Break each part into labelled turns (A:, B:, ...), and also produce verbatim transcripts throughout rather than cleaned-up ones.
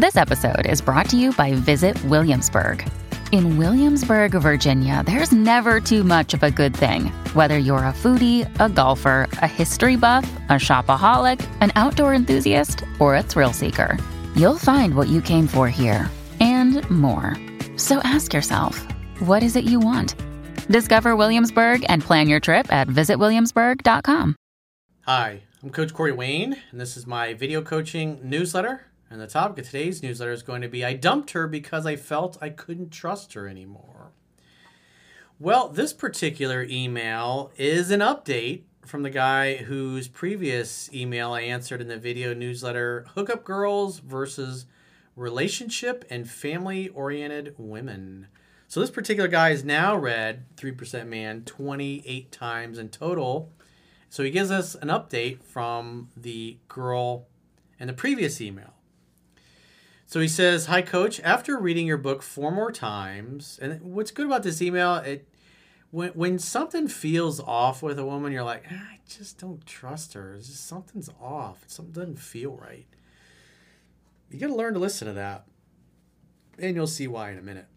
A: This episode is brought to you by Visit Williamsburg. In Williamsburg, Virginia, there's never too much of a good thing. Whether you're a foodie, a golfer, a history buff, a shopaholic, an outdoor enthusiast, or a thrill seeker, you'll find what you came for here and more. So ask yourself, what is it you want? Discover Williamsburg and plan your trip at visit williamsburg dot com.
B: Hi, I'm Coach Corey Wayne, and this is my video coaching newsletter. And the topic of today's newsletter is going to be, I dumped her because I felt I couldn't trust her anymore. Well, this particular email is an update from the guy whose previous email I answered in the video newsletter, Hookup Girls versus Relationship and Family-Oriented Women. So this particular guy has now read three percent Man twenty-eight times in total. So he gives us an update from the girl in the previous email. So he says, hi, Coach. After reading your book four more times, and what's good about this email, it when when something feels off with a woman, you're like, ah, I just don't trust her. It's just something's off. Something doesn't feel right. You got to learn to listen to that, and you'll see why in a minute.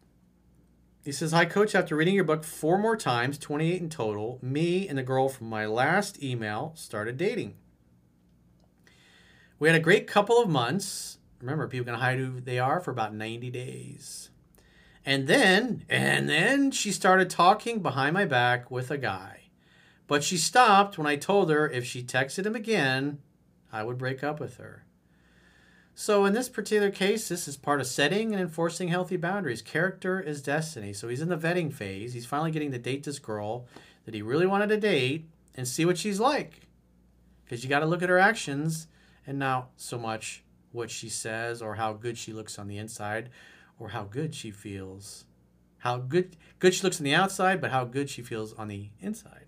B: He says, hi, Coach. After reading your book four more times, twenty-eight in total, me and the girl from my last email started dating. We had a great couple of months. Remember, people can hide who they are for about ninety days. And then, and then she started talking behind my back with a guy. But she stopped when I told her if she texted him again, I would break up with her. So in this particular case, this is part of setting and enforcing healthy boundaries. Character is destiny. So he's in the vetting phase. He's finally getting to date this girl that he really wanted to date and see what she's like. Because you got to look at her actions and not so much what she says or how good she looks on the inside or how good she feels. How good good she looks on the outside, but how good she feels on the inside.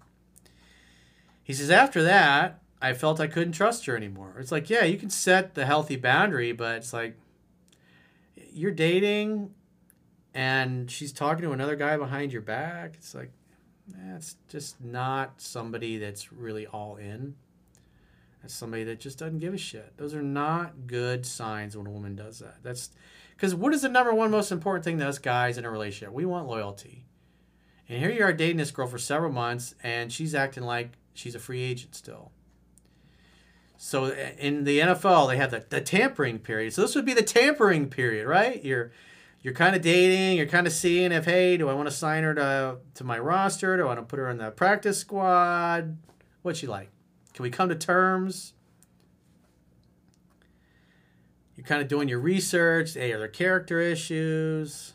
B: He says, after that, I felt I couldn't trust her anymore. It's like, yeah, you can set the healthy boundary, but it's like you're dating and she's talking to another guy behind your back. It's like, that's just not somebody that's really all in. That's somebody that just doesn't give a shit. Those are not good signs when a woman does that. That's because what is the number one most important thing to us guys in a relationship? We want loyalty. And here you are dating this girl for several months, and she's acting like she's a free agent still. So in the N F L, they have the, the tampering period. So this would be the tampering period, right? You're you're kind of dating. You're kind of seeing if, hey, do I want to sign her to, to my roster? Do I want to put her in the practice squad? What's she like? Can we come to terms? You're kind of doing your research. Hey, are there character issues?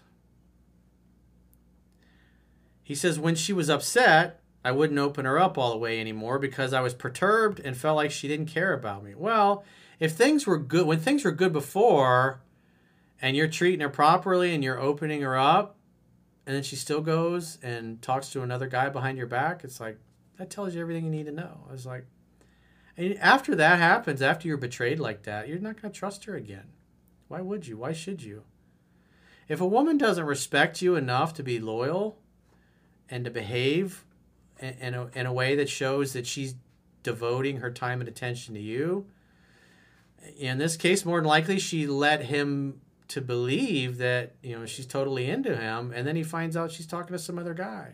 B: He says, when she was upset, I wouldn't open her up all the way anymore because I was perturbed and felt like she didn't care about me. Well, if things were good, when things were good before, and you're treating her properly and you're opening her up, and then she still goes and talks to another guy behind your back, it's like, that tells you everything you need to know. I was like, and after that happens, after you're betrayed like that, you're not going to trust her again. Why would you? Why should you? If a woman doesn't respect you enough to be loyal and to behave in, in, a, in a way that shows that she's devoting her time and attention to you, in this case, more than likely, she led him to believe that, you know, she's totally into him, and then he finds out she's talking to some other guy.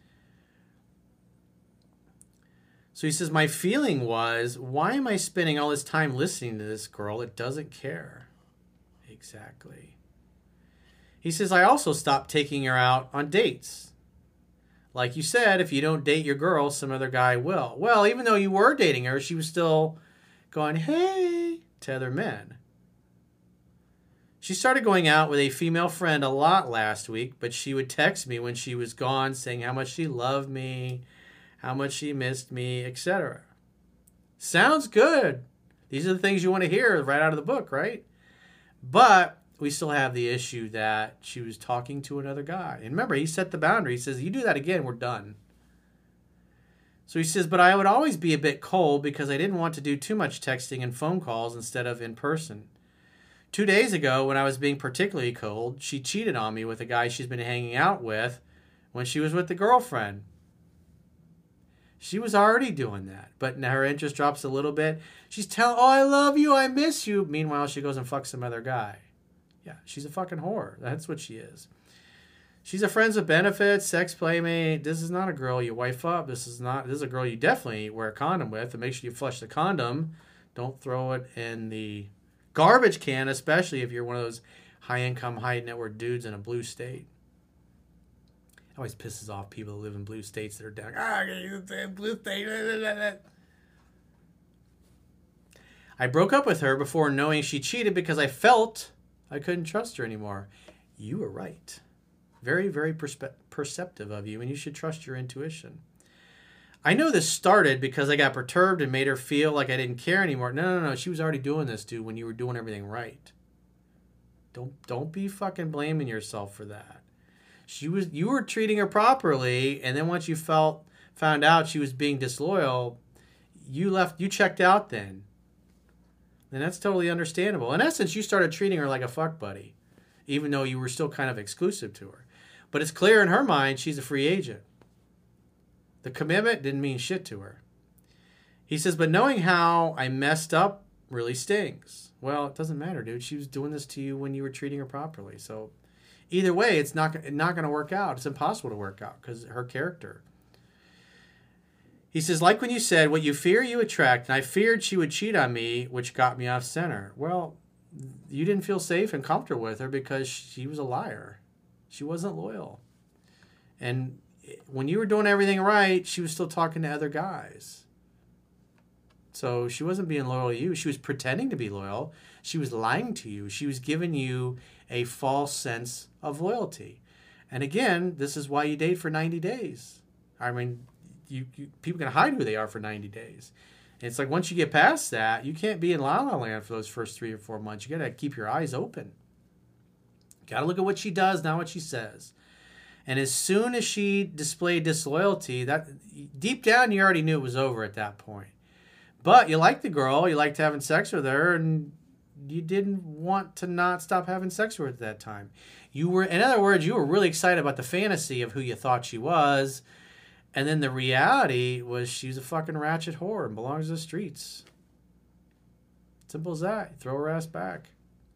B: So he says, my feeling was, why am I spending all this time listening to this girl that doesn't care? Exactly. He says, I also stopped taking her out on dates. Like you said, if you don't date your girl, some other guy will. Well, even though you were dating her, she was still going, hey, to other men. She started going out with a female friend a lot last week, but she would text me when she was gone saying how much she loved me, how much she missed me, et cetera. Sounds good. These are the things you want to hear right out of the book, right? But we still have the issue that she was talking to another guy. And remember, he set the boundary. He says, you do that again, we're done. So he says, but I would always be a bit cold because I didn't want to do too much texting and phone calls instead of in person. Two days ago, when I was being particularly cold, she cheated on me with a guy she's been hanging out with when she was with the girlfriend. She was already doing that, but now her interest drops a little bit. She's telling, oh, I love you, I miss you. Meanwhile, she goes and fucks some other guy. Yeah, she's a fucking whore. That's what she is. She's a friends with benefits, sex playmate. This is not a girl you wife up. This is not. This is a girl you definitely wear a condom with, and make sure you flush the condom. Don't throw it in the garbage can, especially if you're one of those high-income, high-net-worth dudes in a blue state. It always pisses off people who live in blue states that are down. Ah, oh, blue state. I broke up with her before knowing she cheated because I felt I couldn't trust her anymore. You were right. Very, very perspe- perceptive of you, and you should trust your intuition. I know this started because I got perturbed and made her feel like I didn't care anymore. No, no, no. She was already doing this, dude, when you were doing everything right. Don't don't be fucking blaming yourself for that. She was you were treating her properly, and then once you felt found out she was being disloyal, you left you checked out then. And that's totally understandable. In essence, you started treating her like a fuck buddy, even though you were still kind of exclusive to her. But it's clear in her mind she's a free agent. The commitment didn't mean shit to her. He says, but knowing how I messed up really stings. Well, it doesn't matter, dude. She was doing this to you when you were treating her properly. So either way, it's not, not going to work out. It's impossible to work out because her character. He says, like when you said, what you fear you attract, and I feared she would cheat on me, which got me off center. Well, you didn't feel safe and comfortable with her because she was a liar. She wasn't loyal. And when you were doing everything right, she was still talking to other guys. So she wasn't being loyal to you. She was pretending to be loyal. She was lying to you. She was giving you a false sense of loyalty. And again, this is why you date for ninety days. I mean, you, you people can hide who they are for ninety days. And it's like once you get past that, you can't be in La La Land for those first three or four months. You got to keep your eyes open. Got to look at what she does, not what she says. And as soon as she displayed disloyalty, that deep down you already knew it was over at that point. But you liked the girl, you liked having sex with her, and you didn't want to not stop having sex with her at that time. You were, in other words, you were really excited about the fantasy of who you thought she was, and then the reality was she's a fucking ratchet whore and belongs to the streets. Simple as that. Throw her ass back.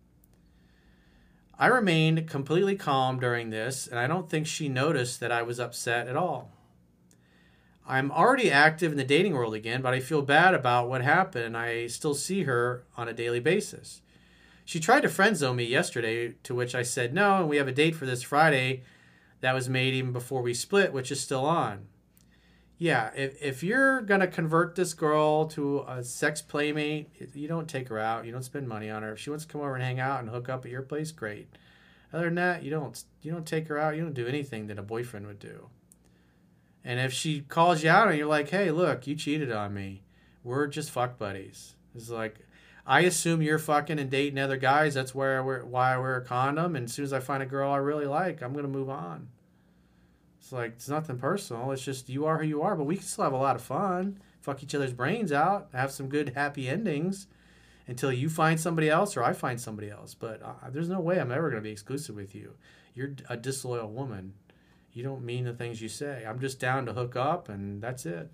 B: I remained completely calm during this, and I don't think she noticed that I was upset at all. I'm already active in the dating world again, but I feel bad about what happened, and I still see her on a daily basis. She tried to friend zone me yesterday, to which I said no, and we have a date for this Friday that was made even before we split, which is still on. Yeah, if, if you're going to convert this girl to a sex playmate, you don't take her out. You don't spend money on her. If she wants to come over and hang out and hook up at your place, great. Other than that, you don't you don't take her out. You don't do anything that a boyfriend would do. And if she calls you out and you're like, hey, look, you cheated on me. We're just fuck buddies. It's like, I assume you're fucking and dating other guys. That's where I wear, why I wear a condom. And as soon as I find a girl I really like, I'm going to move on. It's like, it's nothing personal. It's just you are who you are, but we can still have a lot of fun. Fuck each other's brains out. Have some good, happy endings until you find somebody else or I find somebody else. But uh, there's no way I'm ever going to be exclusive with you. You're a disloyal woman. You don't mean the things you say. I'm just down to hook up, and that's it.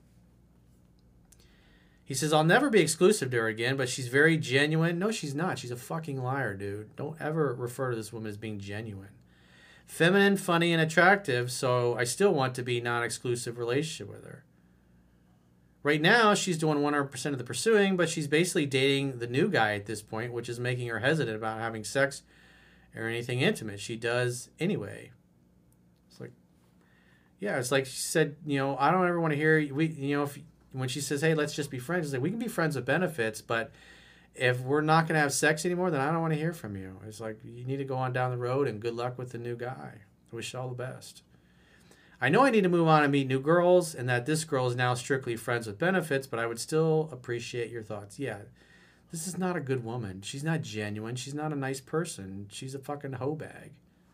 B: He says, I'll never be exclusive to her again, but she's very genuine. No, she's not. She's a fucking liar, dude. Don't ever refer to this woman as being genuine. Feminine, funny, and attractive, so I still want to be non-exclusive relationship with her. Right now, she's doing one hundred percent of the pursuing, but she's basically dating the new guy at this point, which is making her hesitant about having sex or anything intimate. She does anyway. It's like, yeah, it's like she said, you know, I don't ever want to hear, we, you know, if when she says, hey, let's just be friends, it's like, we can be friends with benefits, but if we're not going to have sex anymore, then I don't want to hear from you. It's like, you need to go on down the road and good luck with the new guy. I wish you all the best. I know I need to move on and meet new girls and that this girl is now strictly friends with benefits, but I would still appreciate your thoughts. Yeah, this is not a good woman. She's not genuine. She's not a nice person. She's a fucking hoe bag.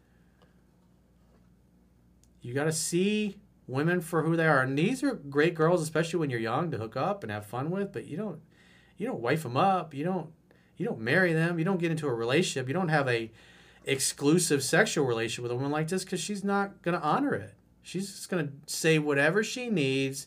B: You got to see women for who they are. And these are great girls, especially when you're young, to hook up and have fun with, but you don't You don't wife them up. You don't you don't marry them. You don't get into a relationship. You don't have a exclusive sexual relationship with a woman like this because she's not going to honor it. She's just going to say whatever she needs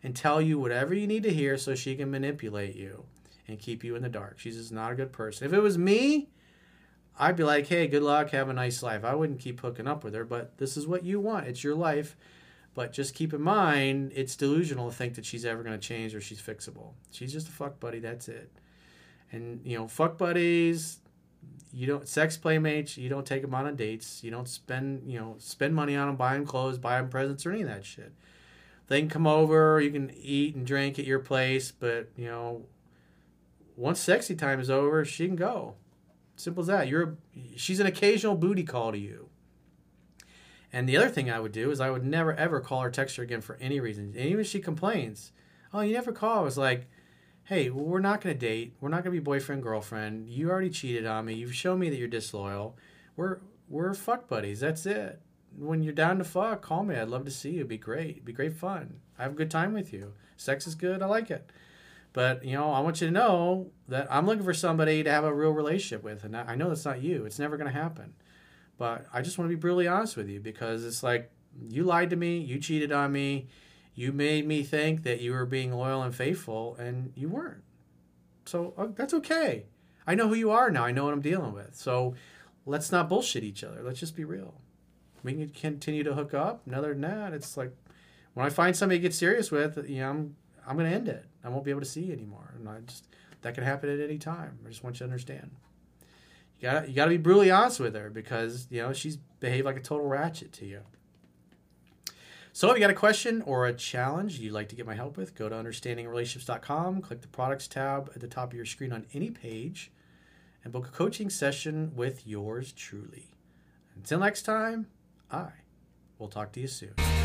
B: and tell you whatever you need to hear so she can manipulate you and keep you in the dark. She's just not a good person. If it was me, I'd be like, hey, good luck, have a nice life. I wouldn't keep hooking up with her, but this is what you want. It's your life. But just keep in mind, it's delusional to think that she's ever going to change or she's fixable. She's just a fuck buddy. That's it. And, you know, fuck buddies, you don't, sex playmates, you don't take them on dates. You don't spend, you know, spend money on them, buy them clothes, buy them presents or any of that shit. They can come over, you can eat and drink at your place, but, you know, once sexy time is over, she can go. Simple as that. You're, she's an occasional booty call to you. And the other thing I would do is I would never, ever call or text her again for any reason. And even if she complains, oh, you never call. I was like, hey, well, we're not going to date. We're not going to be boyfriend, girlfriend. You already cheated on me. You've shown me that you're disloyal. We're we're fuck buddies. That's it. When you're down to fuck, call me. I'd love to see you. It'd be great. It'd be great fun. I have a good time with you. Sex is good. I like it. But, you know, I want you to know that I'm looking for somebody to have a real relationship with. And I know that's not you. It's never going to happen. But I just want to be brutally honest with you because it's like you lied to me, you cheated on me, you made me think that you were being loyal and faithful, and you weren't. So uh, that's okay. I know who you are now. I know what I'm dealing with. So let's not bullshit each other. Let's just be real. We can continue to hook up. And other than that, it's like when I find somebody to get serious with, you know, I'm I'm going to end it. I won't be able to see you anymore. And I just that can happen at any time. I just want you to understand. You got you got to be brutally honest with her because, you know, she's behaved like a total ratchet to you. So if you got a question or a challenge you'd like to get my help with, go to understanding relationships dot com, click the products tab at the top of your screen on any page, and book a coaching session with yours truly. Until next time, I will talk to you soon.